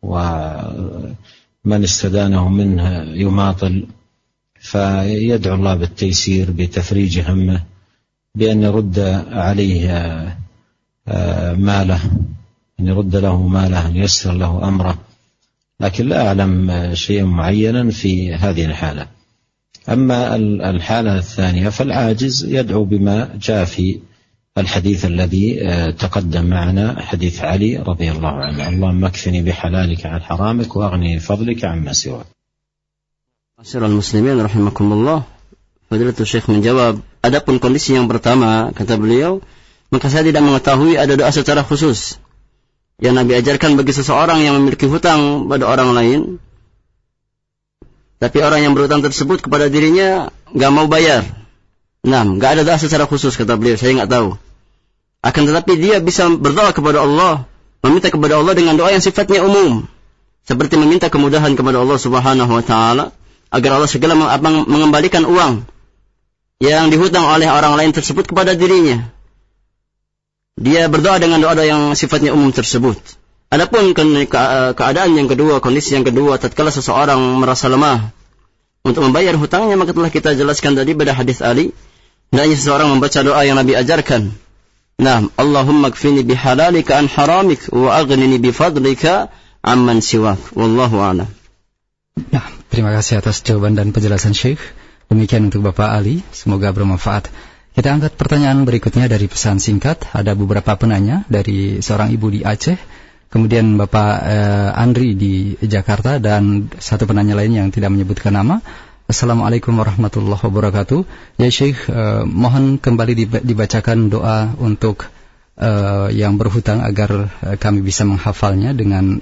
ومن استدانه منه يماطل، فيدعو الله بالتيسير بتفريج همه بأن يرد عليه ماله، أن يرد له ماله، أن ييسر له أمره. لكن لا أعلم شيئا معينا في هذه الحالة. أما الحالة الثانية فالعاجز يدعو بما جاء في الحديث الذي تقدم معنا، حديث علي رضي الله عنه: اللهم اكفني بحلالك عن حرامك واغنني بفضلك عما سواك. Masyaallah muslimin rahimakumullah. Fadilatul Syekh menjawab, adapun kondisi yang pertama, kata beliau, maka saya tidak mengetahui ada doa secara khusus yang Nabi ajarkan bagi seseorang yang memiliki hutang pada orang lain, tapi orang yang berhutang tersebut kepada dirinya nggak mau bayar. Nah, nggak ada doa secara khusus kata beliau, saya nggak tahu. Akan tetapi dia bisa berdoa kepada Allah, meminta kepada Allah dengan doa yang sifatnya umum, seperti meminta kemudahan kepada Allah Subhanahu wa taala agar Allah segera mengembalikan uang yang dihutang oleh orang lain tersebut kepada dirinya. Dia berdoa dengan doa-doa yang sifatnya umum tersebut. Adapun keadaan yang kedua, kondisi yang kedua, tatkala seseorang merasa lemah untuk membayar hutangnya, maka telah kita jelaskan tadi pada hadis Ali, hendaknya seseorang membaca doa yang Nabi ajarkan. Nah, Allahumma kfini bihalalika an haramik wa aghnini bifadlika amman siwak. Wallahu a'lam. Nah, terima kasih atas jawaban dan penjelasan Syekh. Demikian untuk Bapak Ali, semoga bermanfaat. Kita angkat pertanyaan berikutnya dari pesan singkat. Ada beberapa penanya dari seorang ibu di Aceh, kemudian Bapak Andri di Jakarta, dan satu penanya lain yang tidak menyebutkan nama. Assalamualaikum warahmatullahi wabarakatuh. Ya Syekh, mohon kembali dibacakan doa untuk yang berhutang agar kami bisa menghafalnya dengan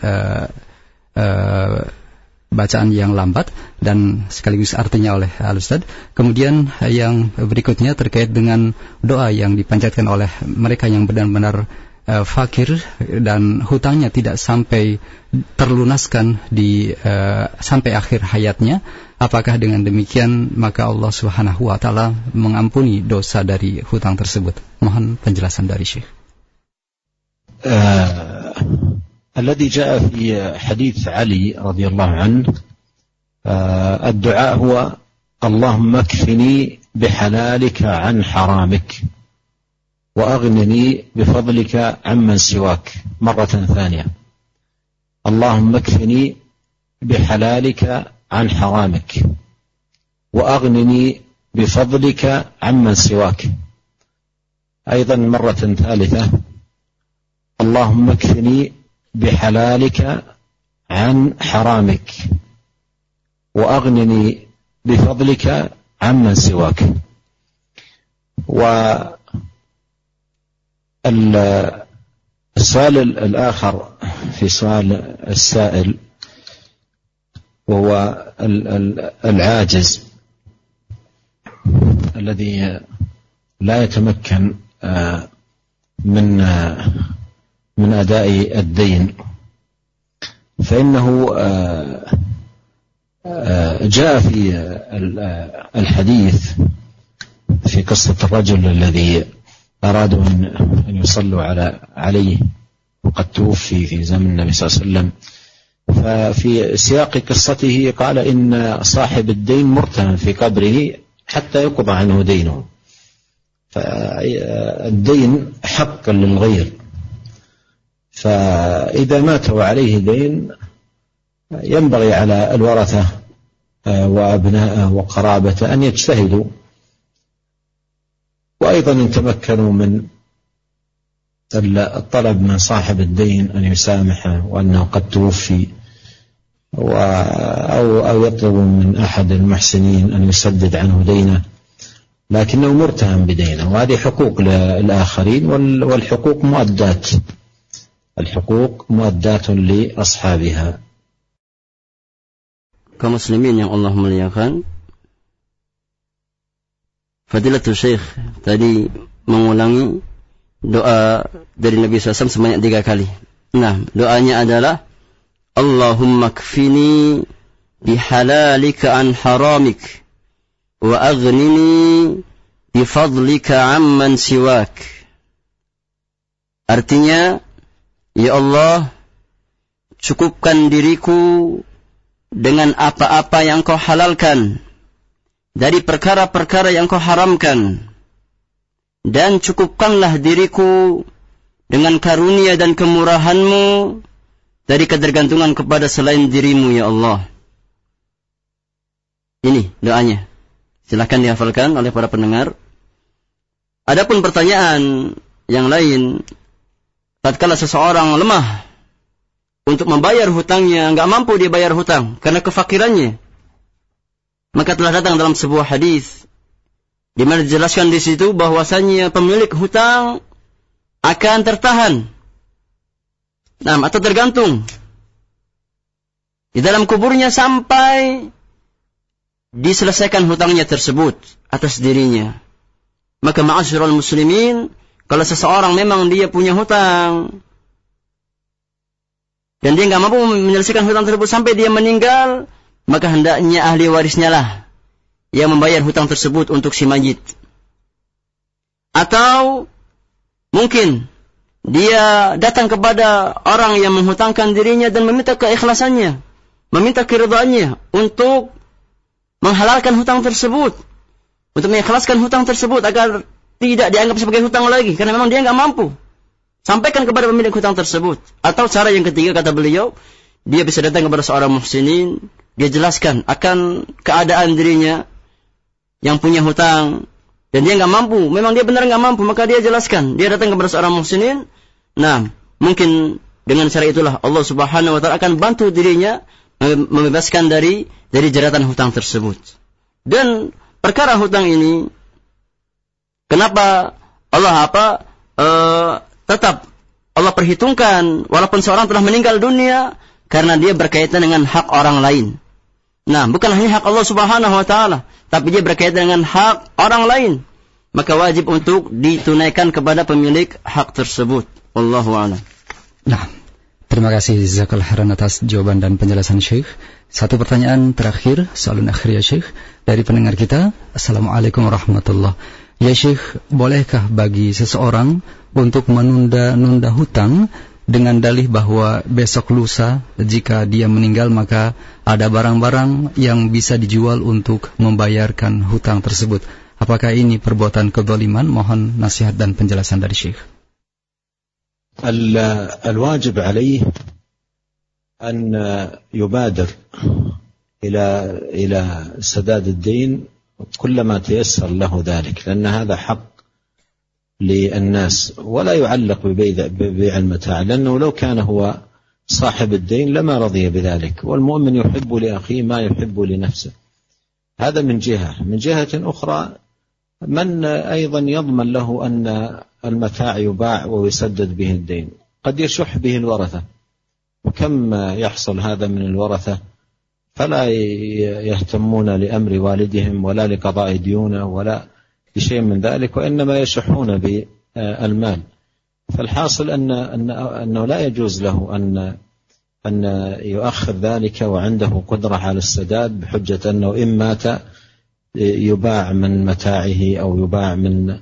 bacaan yang lambat dan sekaligus artinya oleh Al-Ustaz. Kemudian yang berikutnya terkait dengan doa yang dipanjatkan oleh mereka yang benar-benar fakir dan hutangnya tidak sampai terlunaskan sampai akhir hayatnya. Apakah dengan demikian maka Allah Subhanahu wa taala mengampuni dosa dari hutang tersebut? Mohon penjelasan dari Syekh. الذي جاء في حديث علي رضي الله عنه الدعاء هو اللهم اكفني بحلالك عن حرامك وأغنني بفضلك عمن سواك مرة ثانية. اللهم اكفني بحلالك عن حرامك وأغنني بفضلك عمن سواك. أيضا مرة ثالثة اللهم اكفني بحلالك عن حرامك وأغنني بفضلك عمن سواك. والسؤال الآخر في سؤال السائل وهو العاجز الذي لا يتمكن من أداء الدين، فإنه جاء في الحديث في قصة الرجل الذي أرادوا أن يصلوا عليه وقد توفي في زمن النبي صلى الله عليه وسلم، ففي سياق قصته قال إن صاحب الدين مرتهن في قبره حتى يقضى عنه دينه، فالدين حق للغير، فإذا مات وعليه دين ينبغي على الورثة وأبنائه وقرابته أن يجتهدوا، وأيضا إن تمكنوا من الطلب من صاحب الدين أن يسامحه وأنه قد توفي، أو يطلبوا من أحد المحسنين أن يسدد عنه دينه، لكنه مرتهن بدينه، وهذه حقوق للآخرين، والحقوق مؤدات، الحقوق مؤدات لأصحابها. Kaum muslimin yang Allah muliakan, Fadilatul Syekh tadi mengulangi doa dari Nabi SAW sebanyak 3 kali. Nah, doanya adalah Allahumma kfini bihalalika an haramik wa aghnini bifadlika amman siwak. Artinya, ya Allah, cukupkan diriku dengan apa-apa yang kau halalkan dari perkara-perkara yang kau haramkan, dan cukupkanlah diriku dengan karunia dan kemurahan-Mu dari ketergantungan kepada selain dirimu, ya Allah. Ini doanya. Silakan dihafalkan oleh para pendengar. Adapun pertanyaan yang lain, tatkala seseorang lemah untuk membayar hutangnya, enggak mampu dia bayar hutang karena kefakirannya, maka telah datang dalam sebuah hadis di mana dijelaskan di situ bahwasanya pemilik hutang akan tertahan, atau tergantung di dalam kuburnya sampai diselesaikan hutangnya tersebut atas dirinya. Maka ma'asyiral muslimin, kalau seseorang memang dia punya hutang dan dia nggak mampu menyelesaikan hutang tersebut sampai dia meninggal, maka hendaknya ahli warisnya lah yang membayar hutang tersebut untuk si mayit. Atau mungkin dia datang kepada orang yang menghutangkan dirinya dan meminta keikhlasannya, meminta keridhaannya untuk menghalalkan hutang tersebut, untuk mengikhlaskan hutang tersebut agar tidak dianggap sebagai hutang lagi, karena memang dia nggak mampu. Sampaikan kepada pemilik hutang tersebut. Atau cara yang ketiga, kata beliau, dia bisa datang kepada seorang muhsinin, dia jelaskan akan keadaan dirinya yang punya hutang dan dia nggak mampu, memang dia benar nggak mampu, maka dia jelaskan, dia datang kepada seorang muhsinin. Nah, mungkin dengan cara itulah Allah Subhanahu wa taala akan bantu dirinya membebaskan dari jeratan hutang tersebut. Dan perkara hutang ini, kenapa Allah tetap Allah perhitungkan walaupun seorang telah meninggal dunia, karena dia berkaitan dengan hak orang lain. Nah, bukan hanya hak Allah Subhanahu wa taala, tapi dia berkaitan dengan hak orang lain. Maka wajib untuk ditunaikan kepada pemilik hak tersebut. Wallahu a'lam. Nah, terima kasih jazakallahu khairan atas jawaban dan penjelasan Syekh. Satu pertanyaan terakhir, soalan akhir ya Syekh, dari pendengar kita. Assalamualaikum warahmatullahi wabarakatuh. Ya Syekh, bolehkah bagi seseorang untuk menunda-nunda hutang dengan dalih bahwa besok lusa jika dia meninggal maka ada barang-barang yang bisa dijual untuk membayarkan hutang tersebut? Apakah ini perbuatan kezaliman? Mohon nasihat dan penjelasan dari Syekh. الواجب عليه أن يبادر إلى سداد الدين كلما تيسر له ذلك، لأن هذا حق للناس ولا يعلق ببيع المتاع، لأنه لو كان هو صاحب الدين لما رضي بذلك، والمؤمن يحب لأخيه ما يحب لنفسه. هذا من جهة. من جهة أخرى من أيضا يضمن له أن المتاع يباع ويسدد به الدين؟ قد يشح به الورثة، وكم يحصل هذا من الورثة فلا يهتمون لأمر والدهم ولا لقضاء ديونه ولا بشيء من ذلك، وإنما يشحون بالمال. فالحاصل أنه لا يجوز له أن يؤخر ذلك وعنده قدرة على السداد بحجة أنه إن مات يباع من متاعه أو يباع من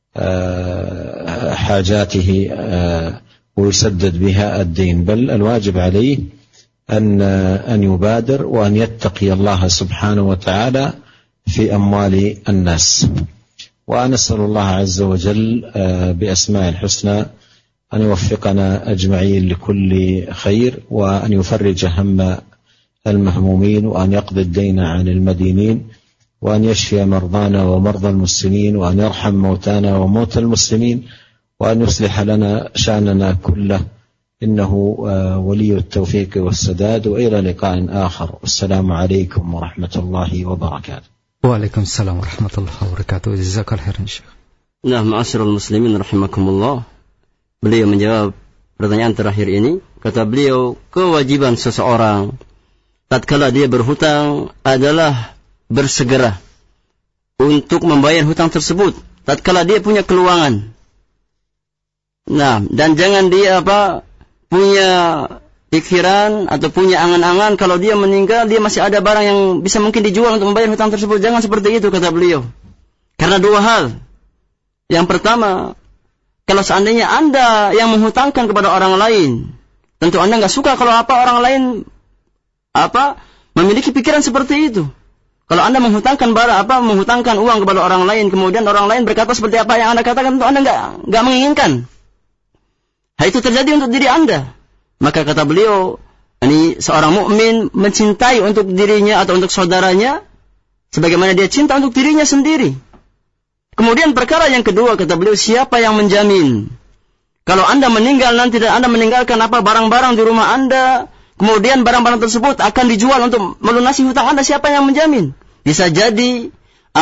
حاجاته ويسدد بها الدين، بل الواجب عليه أن يبادر وأن يتقي الله سبحانه وتعالى في أموال الناس. وأسأل الله عز وجل بأسماء الحسنى أن يوفقنا أجمعين لكل خير، وأن يفرج هم المهمومين، وأن يقضي الدين عن المدينين، وأن يشفي مرضانا ومرضى المسلمين، وأن يرحم موتانا وموتى المسلمين، وأن يصلح لنا شأننا كله، إنه ولي التوفيق والسداد. وإلى لقاء آخر، والسلام عليكم ورحمة الله وبركاته. Waalaikumsalam warahmatullahi wabarakatuh. Jazakallahu khairan Syekh. Nah, ma'asyiral muslimin rahimakumullah. Beliau menjawab pertanyaan terakhir ini. Kata beliau, kewajiban seseorang tatkala dia berhutang adalah bersegera untuk membayar hutang tersebut tatkala dia punya keluangan. Nah, dan jangan dia punya pikiran atau punya angan-angan kalau dia meninggal dia masih ada barang yang bisa mungkin dijual untuk membayar hutang tersebut. Jangan seperti itu, kata beliau. Karena dua hal. Yang pertama, kalau seandainya Anda yang menghutangkan kepada orang lain, tentu Anda nggak suka kalau orang lain memiliki pikiran seperti itu. Kalau Anda menghutangkan menghutangkan uang kepada orang lain, kemudian orang lain berkata seperti apa yang Anda katakan, tentu Anda nggak menginginkan. Hal itu terjadi untuk diri Anda. Maka kata beliau, ini seorang mukmin mencintai untuk dirinya atau untuk saudaranya sebagaimana dia cinta untuk dirinya sendiri. Kemudian perkara yang kedua, kata beliau, siapa yang menjamin kalau Anda meninggal nanti dan Anda meninggalkan barang-barang di rumah Anda, kemudian barang-barang tersebut akan dijual untuk melunasi hutang Anda, siapa yang menjamin? Bisa jadi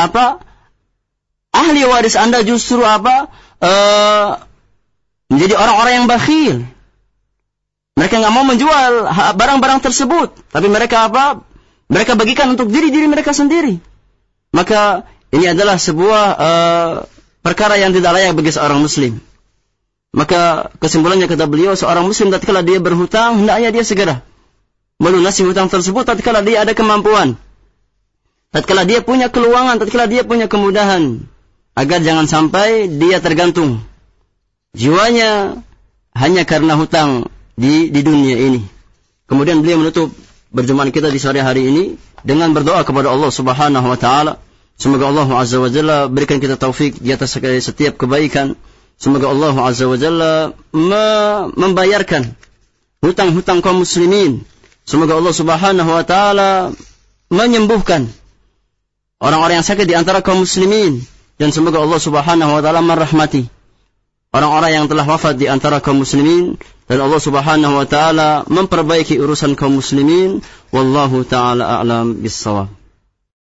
ahli waris Anda justru menjadi orang-orang yang bakhil. Mereka nggak mau menjual barang-barang tersebut, tapi mereka mereka bagikan untuk diri-diri mereka sendiri. Maka ini adalah sebuah perkara yang tidak layak bagi seorang muslim. Maka kesimpulannya kata beliau, seorang muslim tatkala dia berhutang, hendaknya dia segera melunasi hutang tersebut tatkala dia ada kemampuan, tatkala dia punya keluangan, tatkala dia punya kemudahan, agar jangan sampai dia tergantung jiwanya hanya karena hutang di dunia ini. Kemudian beliau menutup perjumpaan kita di sore hari ini dengan berdoa kepada Allah Subhanahu wa taala. Semoga Allah Azza wa Jalla berikan kita taufik di atas setiap kebaikan. Semoga Allah Azza wa Jalla membayarkan hutang-hutang kaum muslimin. Semoga Allah Subhanahu wa taala menyembuhkan orang-orang yang sakit di antara kaum muslimin, dan semoga Allah Subhanahu wa taala merahmati orang-orang yang telah wafat di antara kaum muslimin, dan Allah Subhanahu wa taala memperbaiki urusan kaum muslimin. Wallahu taala a'lam bis-shawab.